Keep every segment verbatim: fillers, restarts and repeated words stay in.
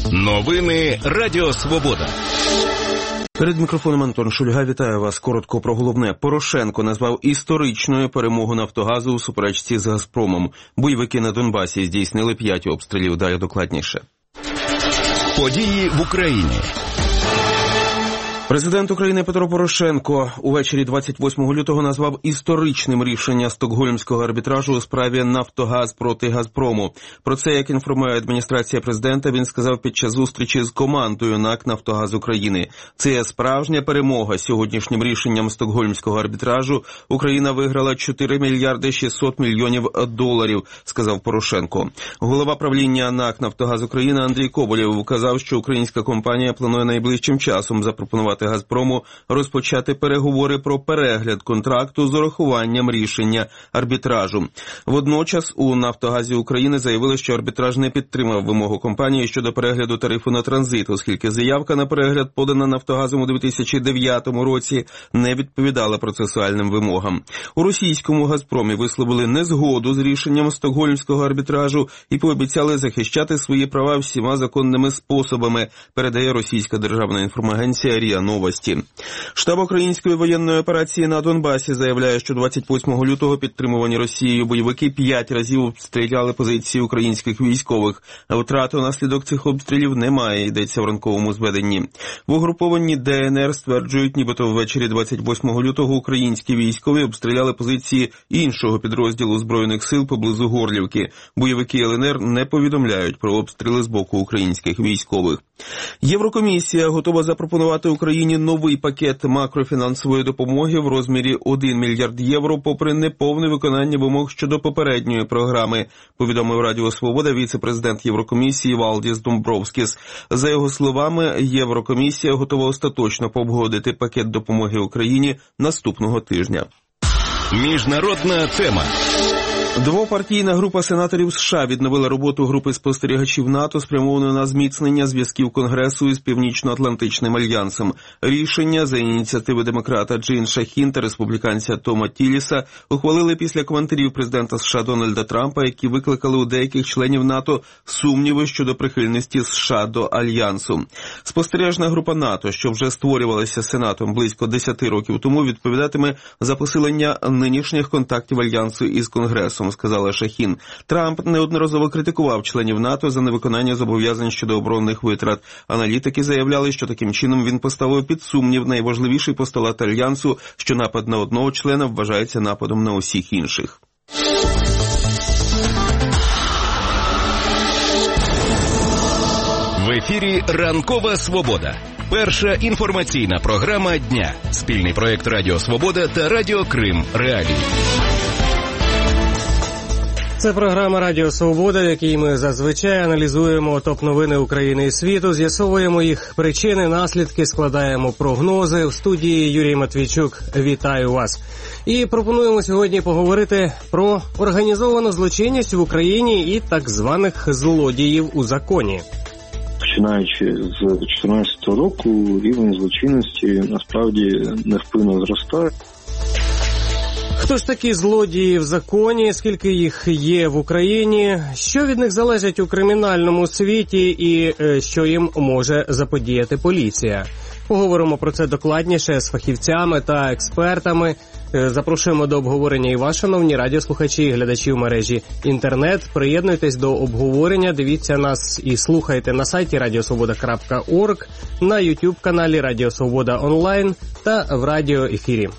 Новини Радіо Свобода. Перед мікрофоном Антон Шульга. Вітаю вас. Коротко про головне. Порошенко назвав історичною перемогу «Нафтогазу» у суперечці з «Газпромом». Бойовики на Донбасі здійснили п'ять обстрілів. Далі докладніше. Події в Україні. Президент України Петро Порошенко увечері двадцять восьмого лютого назвав історичним рішення Стокгольмського арбітражу у справі «Нафтогаз» проти «Газпрому». Про це, як інформує адміністрація президента, він сказав під час зустрічі з командою НАК «Нафтогаз України». Це справжня перемога. Сьогоднішнім рішенням Стокгольмського арбітражу Україна виграла чотири мільярди шістсот мільйонів доларів, сказав Порошенко. Голова правління НАК «Нафтогаз України» Андрій Коболєв вказав, що українська компанія планує найближчим часом запропонувати «Газпрому» розпочати переговори про перегляд контракту з урахуванням рішення арбітражу. Водночас у «Нафтогазі України» заявили, що арбітраж не підтримав вимогу компанії щодо перегляду тарифу на транзит, оскільки заявка на перегляд, подана «Нафтогазом» у дві тисячі дев'ятому році, не відповідала процесуальним вимогам. У російському «Газпромі» висловили незгоду з рішенням Стокгольмського арбітражу і пообіцяли захищати свої права всіма законними способами, передає російська державна інформагенція РІА Новості. Штаб української воєнної операції на Донбасі заявляє, що двадцять восьмого лютого підтримувані Росією бойовики п'ять разів обстріляли позиції українських військових. Втрат унаслідок цих обстрілів немає, йдеться в ранковому зведенні. В угрупованні ДНР стверджують, нібито ввечері двадцять восьмого лютого українські військові обстріляли позиції іншого підрозділу Збройних сил поблизу Горлівки. Бойовики ЛНР не повідомляють про обстріли з боку українських військових. Єврокомісія готова запропонувати Україні новий пакет макрофінансової допомоги в розмірі один мільярд євро, попри неповне виконання вимог щодо попередньої програми, повідомив Радіо Свобода віце-президент Єврокомісії Валдіс Домбровскіс. За його словами, Єврокомісія готова остаточно погодити пакет допомоги Україні наступного тижня. Міжнародна тема. Двопартійна група сенаторів США відновила роботу групи спостерігачів НАТО, спрямованої на зміцнення зв'язків Конгресу із Північно-Атлантичним альянсом. Рішення за ініціативи демократа Джейн Шахін та республіканця Тома Тіліса ухвалили після коментарів президента США Дональда Трампа, які викликали у деяких членів НАТО сумніви щодо прихильності США до альянсу. Спостережна група НАТО, що вже створювалася Сенатом близько десяти років тому, відповідатиме за посилення нинішніх контактів альянсу із Конгресом, сказала Шахін. Трамп неодноразово критикував членів НАТО за невиконання зобов'язань щодо оборонних витрат. Аналітики заявляли, що таким чином він поставив під сумнів найважливіший постулат альянсу, що напад на одного члена вважається нападом на усіх інших. В ефірі «Ранкова Свобода». Перша інформаційна програма дня. Спільний проєкт Радіо Свобода та Радіо Крим Реалії. Це програма «Радіо Свобода», в якій ми зазвичай аналізуємо топ-новини України і світу, з'ясовуємо їх причини, наслідки, складаємо прогнози. В студії Юрій Матвійчук. Вітаю вас. І пропонуємо сьогодні поговорити про організовану злочинність в Україні і так званих злодіїв у законі. Починаючи з дві тисячі чотирнадцятого року, рівень злочинності насправді невпинно зростає. Хто ж такі злодії в законі, скільки їх є в Україні, що від них залежить у кримінальному світі і що їм може заподіяти поліція? Поговоримо про це докладніше з фахівцями та експертами. Запрошуємо до обговорення і вас, шановні радіослухачі і глядачі в мережі інтернет. Приєднуйтесь до обговорення, дивіться нас і слухайте на сайті радіосвобода крапка орг, на ютуб-каналі Радіо Свобода онлайн та в радіоефірі.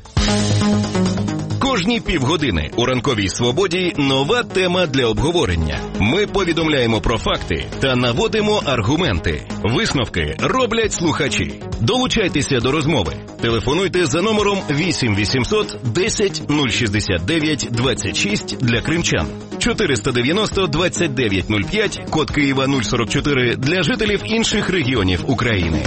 Кожні півгодини у «Ранковій Свободі» нова тема для обговорення. Ми повідомляємо про факти та наводимо аргументи. Висновки роблять слухачі. Долучайтеся до розмови. Телефонуйте за номером вісім вісімсот десять нуль шістдесят дев'ять двадцять шість для кримчан, чотириста дев'яносто двадцять дев'ять нуль п'ять, код Києва нуль сорок чотири для жителів інших регіонів України.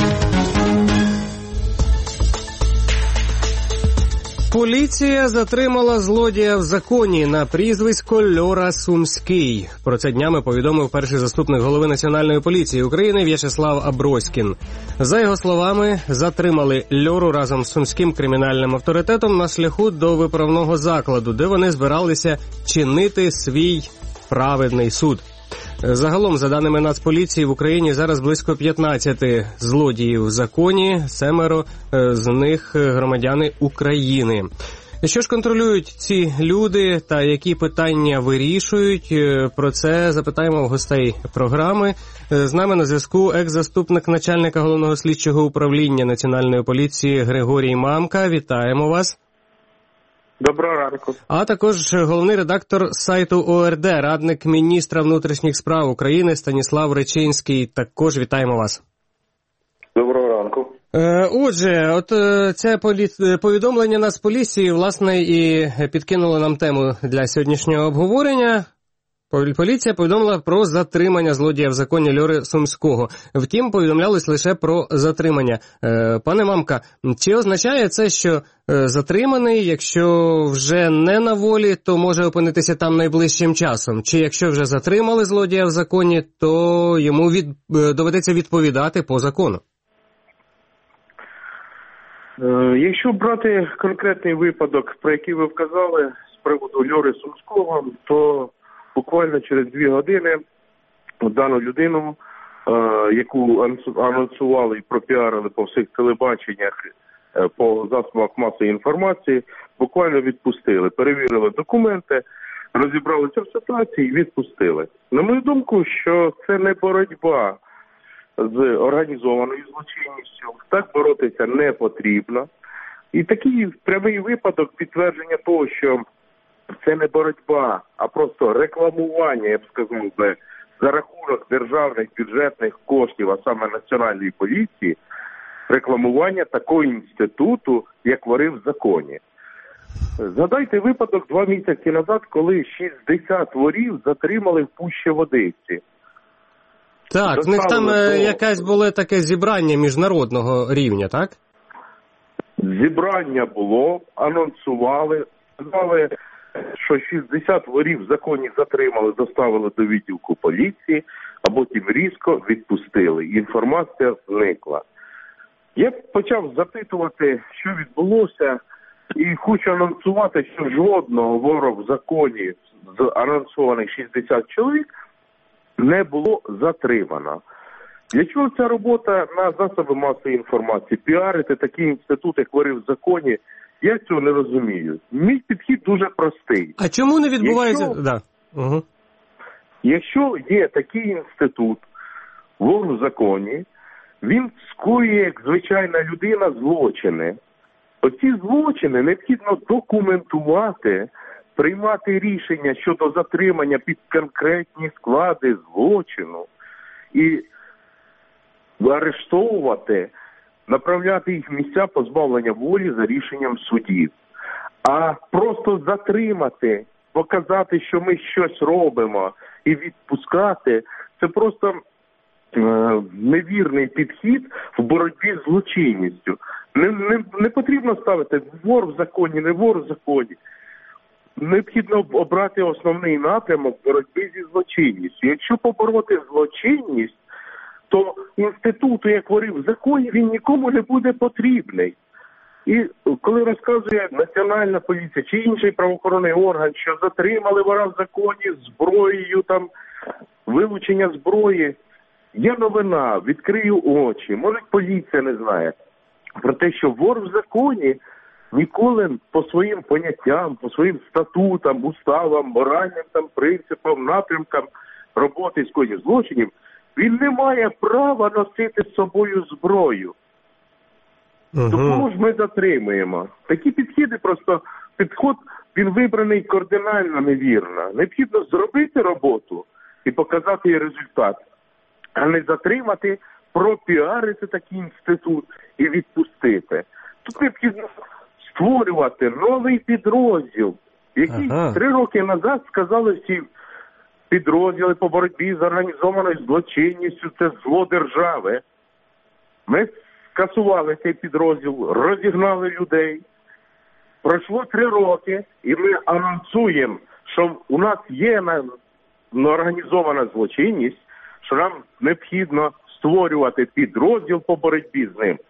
Поліція затримала злодія в законі на прізвисько Льора Сумський. Про це днями повідомив перший заступник голови Національної поліції України В'ячеслав Аброськін. За його словами, затримали Льору разом з сумським кримінальним авторитетом на шляху до виправного закладу, де вони збиралися чинити свій праведний суд. Загалом, за даними Нацполіції, в Україні зараз близько п'ятнадцять злодіїв в законі, семеро з них громадяни України. Що ж контролюють ці люди та які питання вирішують? Про це запитаємо в гостей програми. З нами на зв'язку екс-заступник начальника Головного слідчого управління Національної поліції Григорій Мамка. Вітаємо вас. Доброго ранку. А також головний редактор сайту О Ер Де, радник міністра внутрішніх справ України Станіслав Речинський. Також вітаємо вас. Доброго ранку. Отже, от це повідомлення Нацполіції, власне, і підкинуло нам тему для сьогоднішнього обговорення. Поліція повідомила про затримання злодія в законі Льори Сумського. Втім, повідомлялось лише про затримання. Пане Мамка, чи означає це, що затриманий, якщо вже не на волі, то може опинитися там найближчим часом? Чи якщо вже затримали злодія в законі, то йому від... доведеться відповідати по закону? Якщо брати конкретний випадок, про який ви вказали, з приводу Льори Сумського, то буквально через дві години дану людину, яку анонсували і пропіарили по всіх телебаченнях, по засобах масової інформації, буквально відпустили. Перевірили документи, розібралися в ситуації і відпустили. На мою думку, що це не боротьба з організованою злочинністю, так боротися не потрібно. І такий прямий випадок підтвердження того, що це не боротьба, а просто рекламування, я б сказав би, за рахунок державних бюджетних коштів, а саме Національної поліції, рекламування такого інституту, як вори в законі. Згадайте випадок два місяці назад, коли шістдесят ворів затримали в Пущі-Водиці. Так, в них там до... якесь було таке зібрання міжнародного рівня, так? Зібрання було, анонсували, сказали, що шістдесят ворів в законі затримали, доставили до відділку поліції, а потім різко відпустили. Інформація зникла. Я почав запитувати, що відбулося, і хочу анонсувати, що жодного вора в законі з анонсованих шістдесят чоловік не було затримано. Для чого ця робота на засоби масової інформації? Піарити такі інститути, як вори в законі, я цього не розумію. Мій підхід дуже простий. А чому не відбувається? Якщо, да. угу. Якщо є такий інститут, вор в законі, він скоює, як звичайна людина, злочини. Оці злочини необхідно документувати, приймати рішення щодо затримання під конкретні склади злочину і арештовувати, направляти їх в місця позбавлення волі за рішенням судів. А просто затримати, показати, що ми щось робимо і відпускати, це просто е, невірний підхід в боротьбі з злочинністю. Не, не, не потрібно ставити вор в законі, не вор в законі. Необхідно обрати основний напрямок боротьби зі злочинністю. Якщо побороти злочинність, то інституту, як вори в законі, він нікому не буде потрібний. І коли розказує Національна поліція чи інший правоохоронний орган, що затримали вора в законі зброєю, там, вилучення зброї, є новина, відкрию очі, може поліція не знає, про те, що вор в законі ніколи по своїм поняттям, по своїм статутам, уставам, моральним там принципам, напрямкам роботи з скоєння злочинів, він не має права носити з собою зброю. Угу. Тому ж ми затримуємо. Такі підходи просто, підход, він вибраний кардинально невірно. Необхідно зробити роботу і показати її результат, а не затримати, пропіарити такий інститут і відпустити. Тут необхідно створювати новий підрозділ, який ага. три роки назад сказали всі підрозділи по боротьбі з організованою злочинністю, це зло держави. Ми скасували цей підрозділ, розігнали людей. Пройшло три роки, і ми анонсуємо, що у нас є організована злочинність, що нам необхідно створювати підрозділ по боротьбі з ним.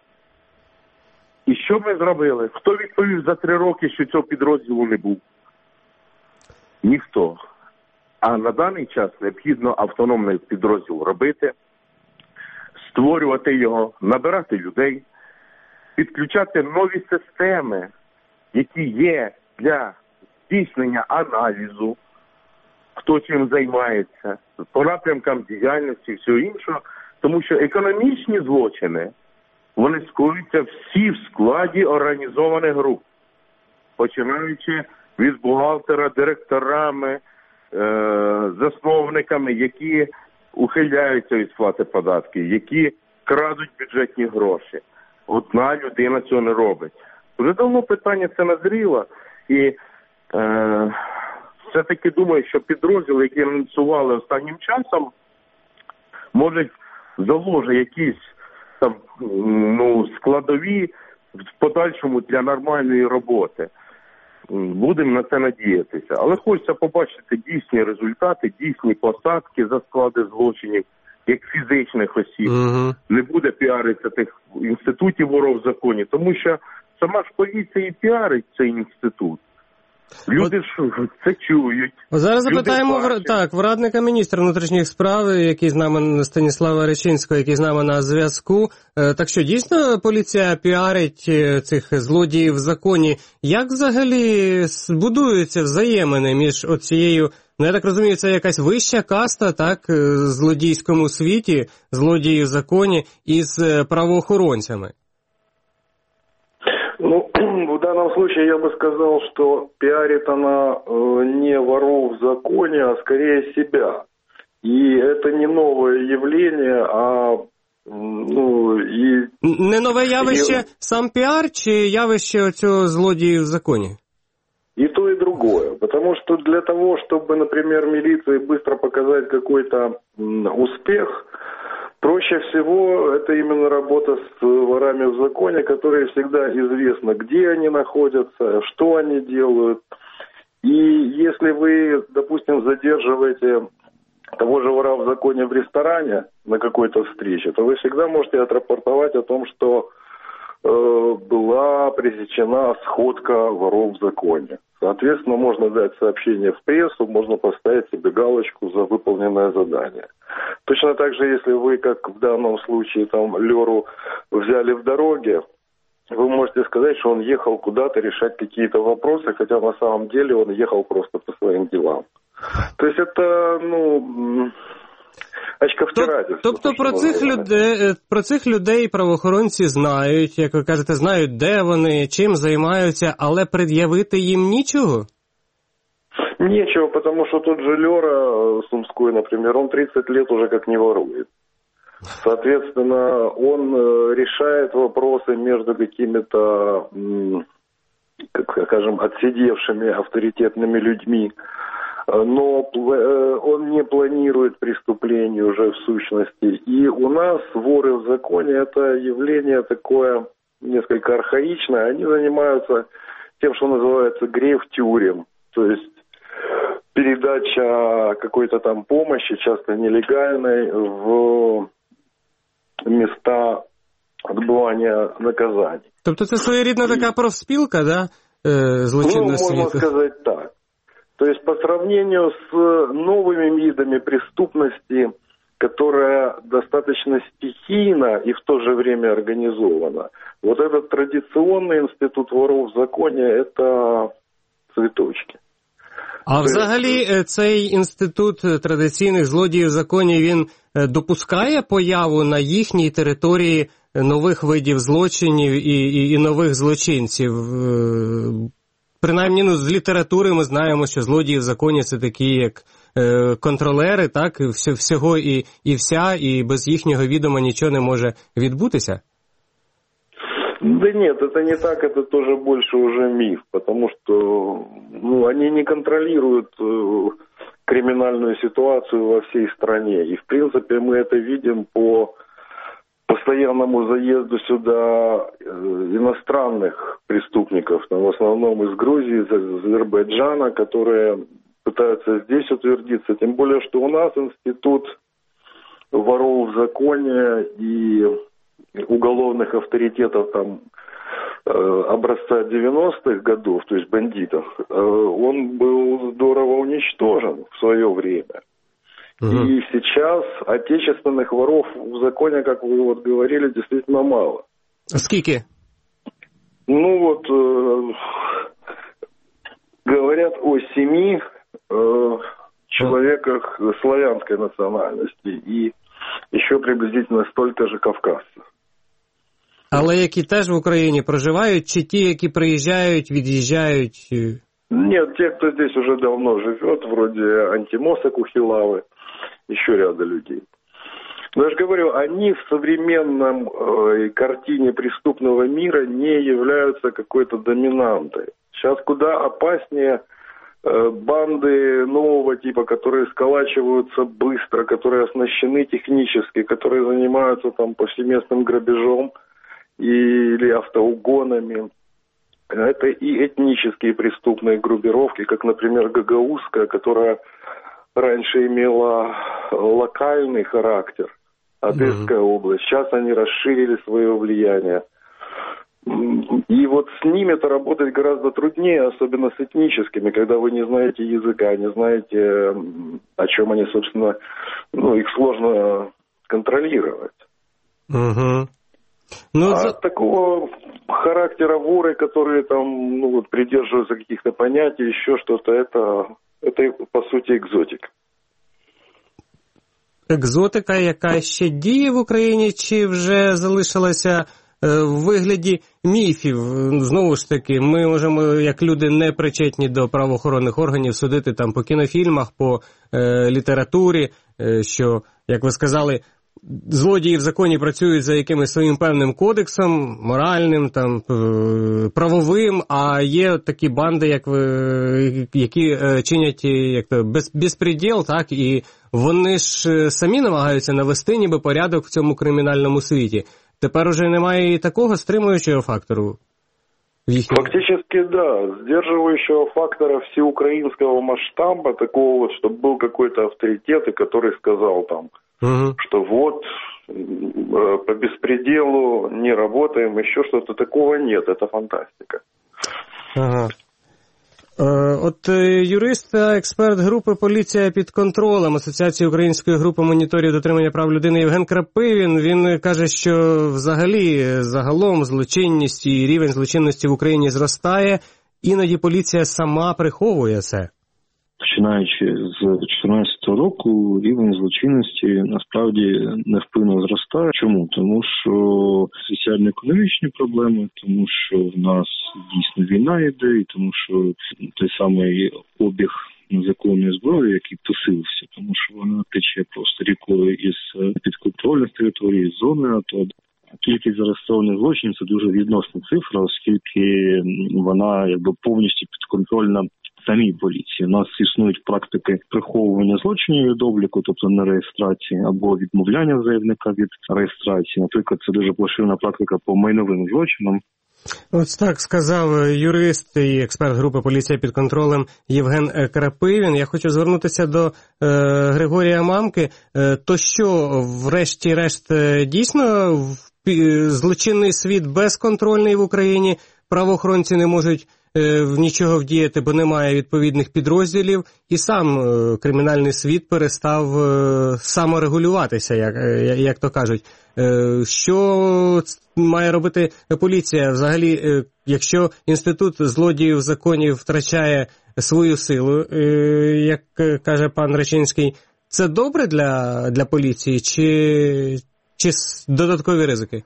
І що ми зробили? Хто відповів за три роки, що цього підрозділу не був? Ніхто. А на даний час необхідно автономний підрозділ робити, створювати його, набирати людей, підключати нові системи, які є для здійснення аналізу, хто чим займається, по напрямкам діяльності і всього іншого. Тому що економічні злочини, вони скоюються всі в складі організованих груп, починаючи від бухгалтера, директорами, е- засновниками, які ухиляються від сплати податків, які крадуть бюджетні гроші. Одна людина цього не робить. Вже давно питання це назріло, і е- все-таки думаю, що підрозділи, які анонсували останнім часом, можуть заложити якісь там, ну, складові в подальшому для нормальної роботи. Будемо на це надіятися. Але хочеться побачити дійсні результати, дійсні посадки за склади злочинів, як фізичних осіб. Угу. Не буде піаритися тих інститутів воров в законі, тому що сама ж поліція і піарить цей інститут. Люди ж це чують. Зараз запитаємо в, так, в радника міністра внутрішніх справ, який з нами, Станіслава Речинського, який з нами на зв'язку. Так що дійсно поліція піарить цих злодіїв в законі. Як взагалі будуються взаємини між оцією, ну я так розумію, це якась вища каста, так, в злодійському світі, злодії в законі, із правоохоронцями? Ну, в данном случае я бы сказал, что пиарит она э, не воров в законе, а скорее себя. И это не новое явление, а ну и... Не нове явище и... сам пиар, чи явище цього злодії в законі? И то, и другое. Потому что для того, чтобы, например, милиции быстро показать какой-то успех, проще всего это именно работа с ворами в законе, которые всегда известно, где они находятся, что они делают. И если вы, допустим, задерживаете того же вора в законе в ресторане на какой-то встрече, то вы всегда можете отрапортовать о том, что э, была пресечена сходка воров в законе. Соответственно, можно дать сообщение в прессу, можно поставить себе галочку за выполненное задание. Точно так же, если вы, как в данном случае, там, Леру взяли в дороге, вы можете сказать, что он ехал куда-то решать какие-то вопросы, хотя на самом деле он ехал просто по своим делам. То есть это, ну... Тобто про цих людей, про цих людей правоохоронці знають, як ви кажете, знають, де вони, чим займаються, але пред'явити їм нічого? Нечего, потому что тот же Лера Сумской, например, он тридцать лет уже как не ворует. Соответственно, он решает вопросы между какими-то, как скажем, отсидевшими авторитетными людьми. Но он не планирует преступление уже в сущности. И у нас воры в законе – это явление такое несколько архаичное. Они занимаются тем, что называется грефтюрем. То есть передача какой-то там помощи, часто нелегальной, в места відбування наказань. Тобто це своєрідна така профспілка, да? Злочинного світу? Ну, можно сказать так. То есть по сравнению с новыми видами преступности, которая достаточно стихийна и в то же время организована, вот этот традиционный институт воров в законе – это цветочки. А взагалі цей інститут традиційних злодіїв в законі, він допускає появу на їхній території нових видів злочинів і, і, і нових злочинців? Принаймні, ну, з літератури ми знаємо, що злодії в законі – це такі, як е, контролери, так, Вся, всього і, і вся, і без їхнього відома нічого не може відбутися? Да нет, это не так, это тоже больше уже миф, потому что ну, они не контролируют э, криминальную ситуацию во всей стране. И, в принципе, мы это видим по постоянному заезду сюда иностранных преступников, в основном из Грузии, из Азербайджана, которые пытаются здесь утвердиться. Тем более, что у нас институт воров в законе и уголовных авторитетов там образца девяностых годов, то есть бандитов, он был здорово уничтожен в свое время. Угу. И сейчас отечественных воров в законе, как вы вот говорили, действительно мало. Скільки? Ну вот, э, говорят о семи э, человеках славянской национальности и еще приблизительно столько же кавказцев. Але які теж в Україні проживають, чи ті, які приїжджають, від'їжджають? Нет, те, кто здесь уже давно живет, вроде Антимоса Кухилавы, еще ряда людей. Но я же говорю, они в современном э, картине преступного мира не являются какой-то доминантой. Сейчас куда опаснее э, банды нового типа, которые сколачиваются быстро, которые оснащены технически, которые занимаются там повсеместным грабежом или автоугонами. Это и этнические преступные группировки, как, например, Гагаузская, которая раньше имела локальный характер, Одесская mm-hmm. область. Сейчас они расширили свое влияние. И вот с ними-то работать гораздо труднее, особенно с этническими, когда вы не знаете языка, не знаете, о чем они, собственно, ну, их сложно контролировать. Mm-hmm. Ну, а за... такого характера воры, которые там, ну, вот, придерживаются каких-то понятий, еще что-то, это, это, по сути, экзотика. Екзотика, яка ще діє в Україні, чи вже залишилася в вигляді міфів? Знову ж таки, ми можемо, як люди не причетні до правоохоронних органів, судити там по кінофільмах, по е, літературі, е, що, як ви сказали, злодії в законі працюють за якимось своїм певним кодексом, моральним, там, правовим, а є такі банди, як ви, які чинять як то, без, безпреділ, так, і вони ж самі намагаються навести ніби порядок в цьому кримінальному світі. Тепер уже немає і такого стримуючого фактору? Фактически, да. Сдерживающего фактора всеукраинского масштаба, такого вот, чтобы был какой-то авторитет, и который сказал там, угу. что вот по беспределу не работаем, еще что-то, такого нет, это фантастика. Ага. От юрист та експерт групи «Поліція під контролем» Асоціації української групи моніторів дотримання прав людини Євген Крапивін, він каже, що взагалі загалом злочинність і рівень злочинності в Україні зростає, іноді поліція сама приховує це. Починаючи з дві тисячі чотирнадцятого року, рівень злочинності насправді невпинно зростає. Чому? Тому що соціально-економічні проблеми, тому що в нас дійсно війна йде, і тому що той самий обіг незаконної зброї, який тусився, тому що вона тече просто рікою із підконтрольних територій, з зони АТО. Кількість зареєстрованих злочинів – це дуже відносна цифра, оскільки вона якби повністю підконтрольна самій поліції. У нас існують практики приховування злочинів від обліку, тобто не реєстрації, або відмовляння заявника від реєстрації. Наприклад, це дуже поширена практика по майновим злочинам. Ось так сказав юрист і експерт групи «Поліція під контролем» Євген Крапивін. Я хочу звернутися до е, Григорія Мамки. Е, то що, врешті-решт, дійсно злочинний світ безконтрольний в Україні, правоохоронці не можуть в нічого вдіяти, бо немає відповідних підрозділів, і сам е, кримінальний світ перестав е, саморегулюватися, як, як то кажуть. Е, що має робити поліція? Взагалі, е, якщо інститут злодіїв в законі втрачає свою силу, е, як каже пан Рачинський, це добре для, для поліції, чи, чи додаткові ризики?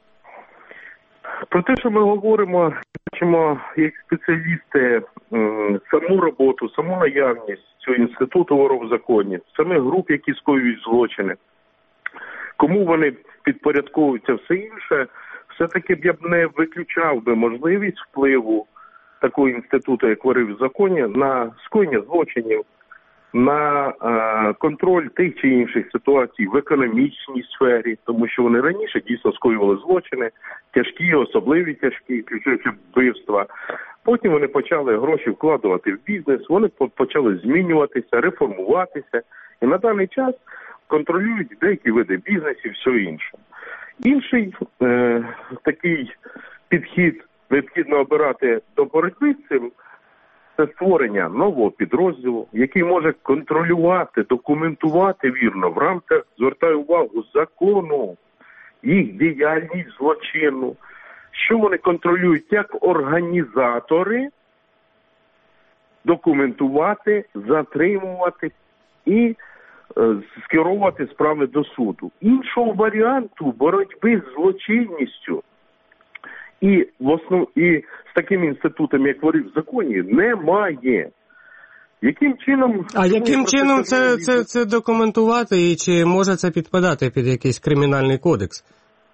Про те, що ми говоримо, бачимо як спеціалісти саму роботу, саму наявність цього інституту воров в законі, самих груп, які скоюють злочини, кому вони підпорядковуються, все інше, все-таки б я б не виключав би можливість впливу такого інституту, як ворів в законі, на скоєння злочинів, на е, контроль тих чи інших ситуацій в економічній сфері, тому що вони раніше дійсно скоювали злочини, тяжкі, особливі тяжкі, включаючи вбивства. Потім вони почали гроші вкладувати в бізнес, вони почали змінюватися, реформуватися, і на даний час контролюють деякі види бізнесу і все інше. Інший е, такий підхід необхідно обирати до боротьби з цим, це створення нового підрозділу, який може контролювати, документувати вірно в рамках, звертаю увагу, закону, їх діяльність злочинну, що вони контролюють як організатори, документувати, затримувати і е, скерувати справи до суду. Іншого варіанту боротьби з злочинністю і, в основ... і з такими інститутами, як ворів в законі, немає. Яким чином... А яким чином це, це, це документувати і чи може це підпадати під якийсь кримінальний кодекс?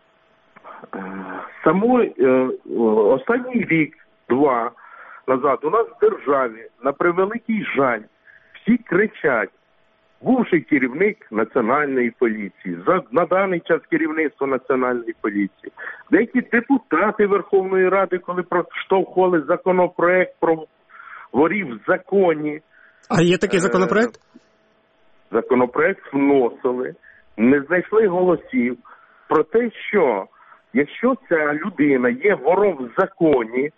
Само е, останній рік, два назад у нас в державі, на превеликий жаль, всі кричать, бувший керівник Національної поліції, за, на даний час керівництво Національної поліції, деякі депутати Верховної Ради, коли проштовхували законопроект про ворів в законі. А є такий законопроект? Е, законопроект вносили, не знайшли голосів про те, що якщо ця людина є вором в законі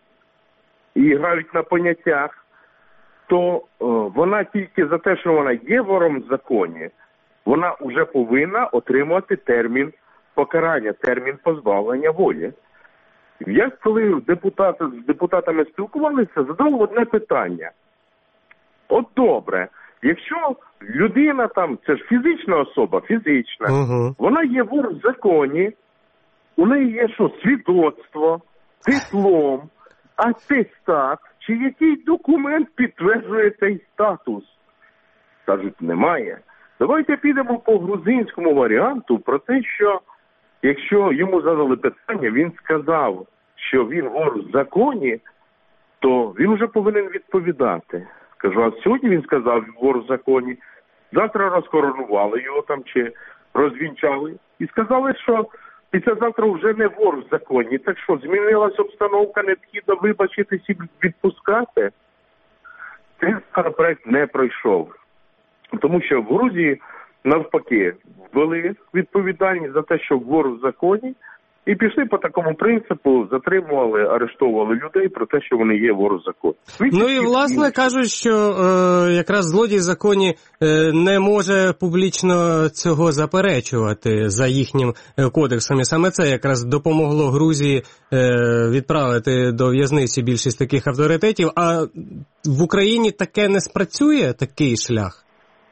і грають на поняттях, то е, вона тільки за те, що вона є вором в законі, вона вже повинна отримати термін покарання, термін позбавлення волі. Я, коли депутати, з депутатами спілкувалися, задав одне питання. От добре, якщо людина там, це ж фізична особа, фізична, угу. вона є вор в законі, у неї є що, свідоцтво, диплом, атестат, чи який документ підтверджує цей статус? Кажуть, немає. Давайте підемо по грузинському варіанту про те, що якщо йому задали питання, він сказав, що він вор в законі, то він вже повинен відповідати. Кажу, а сьогодні він сказав, вор в законі, завтра розкоронували його там чи розвінчали і сказали, що післязавтра вже не вор в законі. Так що, змінилась обстановка, необхідно вибачитись і відпускати? Цей законопроект не пройшов. Тому що в Грузії, навпаки, ввели відповідальність за те, що вор в законі, і пішли по такому принципу, затримували, арештовували людей про те, що вони є вор в законі. Ну і, власне, кажуть, що е, якраз злодій в законі е, не може публічно цього заперечувати за їхнім кодексом. І саме це якраз допомогло Грузії е, відправити до в'язниці більшість таких авторитетів. А в Україні таке не спрацює, такий шлях?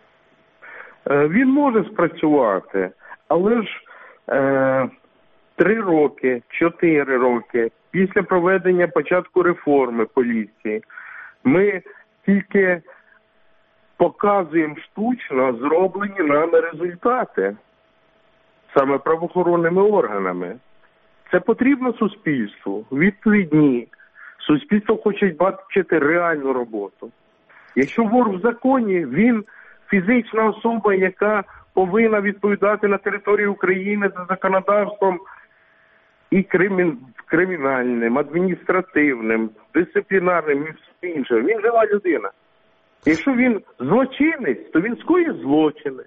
Е, він може спрацювати, але ж... Е, Три роки, чотири роки після проведення початку реформи поліції ми тільки показуємо штучно зроблені нами результати, саме правоохоронними органами. Це потрібно суспільству, відповідні. Суспільство хоче бачити реальну роботу. Якщо вор в законі, він фізична особа, яка повинна відповідати на території України за законодавством і кримін... кримінальним, адміністративним, дисциплінарним і все інше. Він жива людина. Якщо він злочинець, то він скоїть злочини.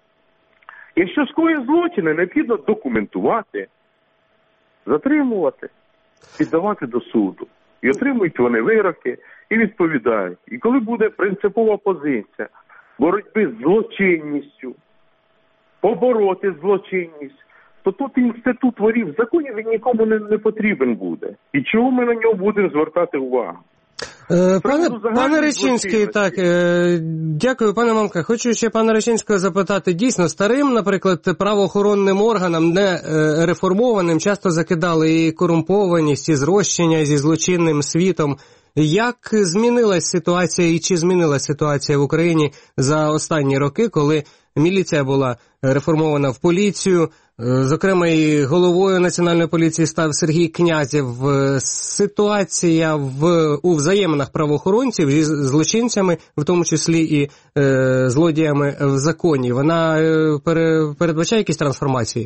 Якщо скоїть злочини, необхідно документувати, затримувати, піддавати до суду. І отримують вони вироки і відповідають. І коли буде принципова позиція боротьби з злочинністю, побороти злочинність, то тут інститут ворів в законі він нікому не, не потрібен буде. І чого ми на нього будемо звертати увагу? Е, пане, пане Речинський, так, е, дякую, пане Мамка. Хочу ще пана Речинського запитати. Дійсно, старим, наприклад, правоохоронним органам, не е, реформованим, часто закидали і корумпованість, і зрощення зі злочинним світом. Як змінилась ситуація і чи змінилась ситуація в Україні за останні роки, коли міліція була реформована в поліцію, зокрема і головою Національної поліції став Сергій Князєв. Ситуація в, у взаєминах правоохоронців зі злочинцями, в тому числі і е, злодіями в законі, вона е, пере, передбачає якісь трансформації?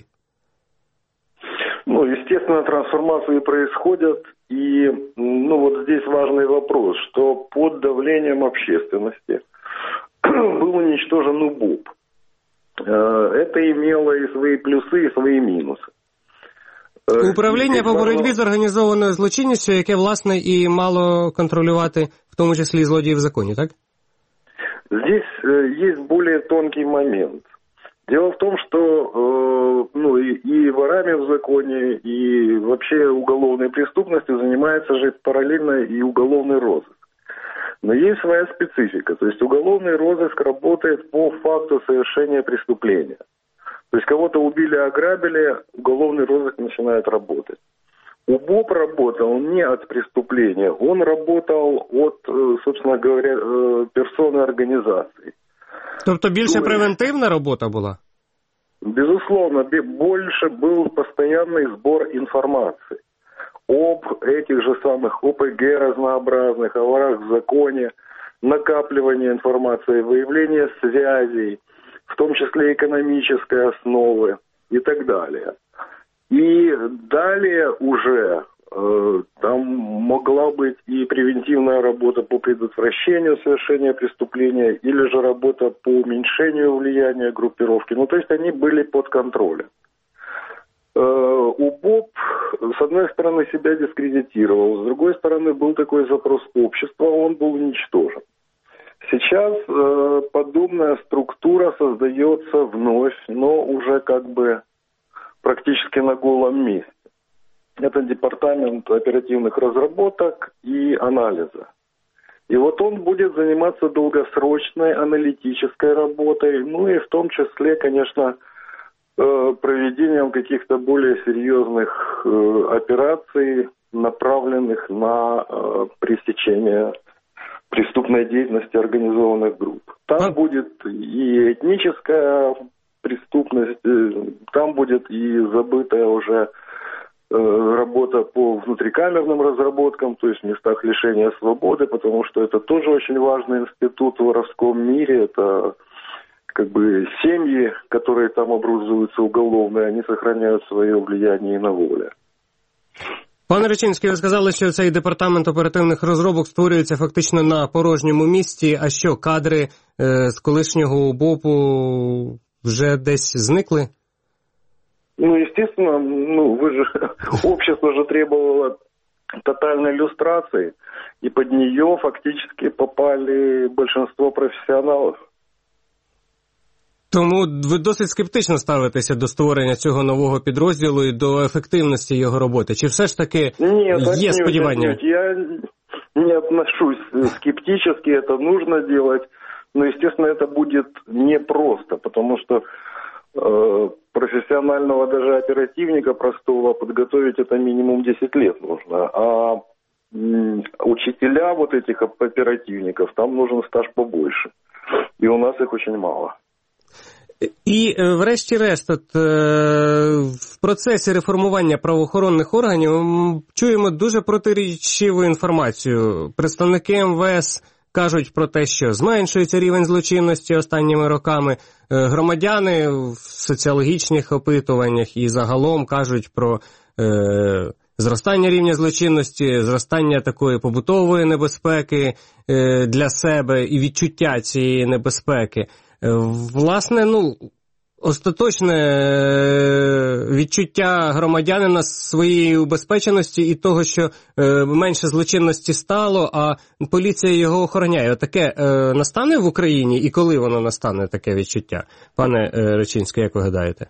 Ну, естественно, трансформации происходят, и, ну, вот здесь важный вопрос, что под давлением общественности был уничтожен УБОП. Это имело и свои плюсы, и свои минусы. Управління по боротьбі з організованою злочинністю, яке, власне, і мало контролювати, в тому числі, злодіїв в законі, так? Здесь э, есть более тонкий момент. Дело в том, что э, ну, и, и ворами в законе, и вообще уголовной преступностью занимается же параллельно и уголовный розыск. Но есть своя специфика. То есть уголовный розыск работает по факту совершения преступления. То есть кого-то убили, ограбили, уголовный розыск начинает работать. УБОП работал не от преступления, он работал от, собственно говоря, персоны организации. Тобто більше превентивна робота була? Безусловно, больше был постоянный сбор информации об этих же самых ОПГ разнообразных, о ворах в законе, накапливание информации, выявление связей, в том числе экономической основы и так далее. И далее уже э, там могла быть и превентивная работа по предотвращению совершения преступления, или же работа по уменьшению влияния группировки. Ну, то есть они были под контролем. Э, УБОП, с одной стороны, себя дискредитировал, с другой стороны, был такой запрос общества, он был уничтожен. Сейчас э, подобная структура создается вновь, но уже как бы практически на голом месте. Это департамент оперативных разработок и анализа. И вот он будет заниматься долгосрочной аналитической работой, ну и в том числе, конечно, проведением каких-то более серьезных операций, направленных на пресечение преступной деятельности организованных групп. Там будет и этническая преступность, там будет и забытая уже работа по внутрикамерным разработкам, то есть в местах лишения свободы, потому что это тоже очень важный институт в воровском мире. Это как бы семьи, которые там образуются уголовные, они сохраняют свое влияние на воле. Пане Речинський, ви сказали, що цей департамент оперативних розробок створюється фактично на порожньому місці, а що, кадри е, з колишнього УБОПу вже десь зникли? Ну, естественно, ну, вы же, общество же требовало тотальной иллюстрации, и под нее фактически попали большинство профессионалов. Тому ви досить скептично ставитеся до створення цього нового підрозділу і до ефективності його роботи. Чи все ж таки нет, є сподівання? Нет, я не отношусь скептически, это нужно делать, но, естественно, это будет непросто, потому что э, профессионального даже оперативника простого подготовить это минимум десять лет нужно, а м, учителя вот этих оперативников, там нужен стаж побольше, и у нас их очень мало. І, врешті-решт, от, в процесі реформування правоохоронних органів ми чуємо дуже протирічиву інформацію. Представники ем ве ес кажуть про те, що зменшується рівень злочинності останніми роками. Громадяни в соціологічних опитуваннях і загалом кажуть про е, зростання рівня злочинності, зростання такої побутової небезпеки е, для себе і відчуття цієї небезпеки. Власне, ну, остаточне відчуття громадянина своєї убезпеченості і того, що е, менше злочинності стало, а поліція його охороняє. Таке е, настане в Україні і коли воно настане, таке відчуття? Пане е, Речинський, як ви гадаєте?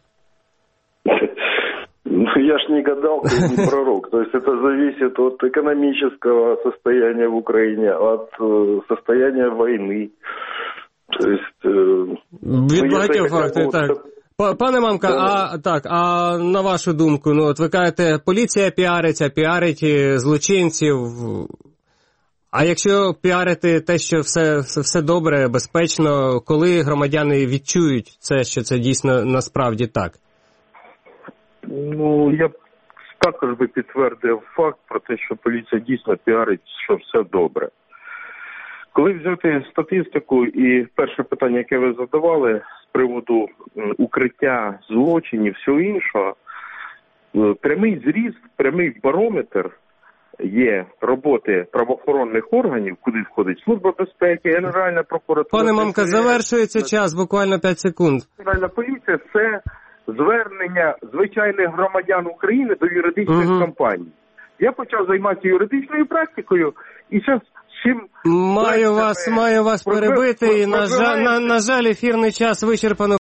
Я ж не гадалка и не пророк. То есть это зависит от экономического состояния в Украине, от э, состояния войны. То есть, э, від багатьох фактів, так. Пане Мамка, да. а так, а на вашу думку, ну от ви кажете, поліція піариться, піарить злочинців. А якщо піарити те, що все, все добре, безпечно, коли громадяни відчують це, що це дійсно насправді так? Ну, я б також би підтвердив факт про те, що поліція дійсно піарить, що все добре. Коли взяти статистику і перше питання, яке ви задавали з приводу укриття злочинів, всього іншого, прямий зріст, прямий барометр є роботи правоохоронних органів, куди входить Служба безпеки, Генеральна прокуратура. Пане Мамка, завершується час, буквально п'ять секунд. Генеральна поліція – це звернення звичайних громадян України до юридичних Угу. компаній. Я почав займатися юридичною практикою, і зараз чим... Маю вас, маю вас перебити, і, на жаль, на, на жаль, ефірний час вичерпано.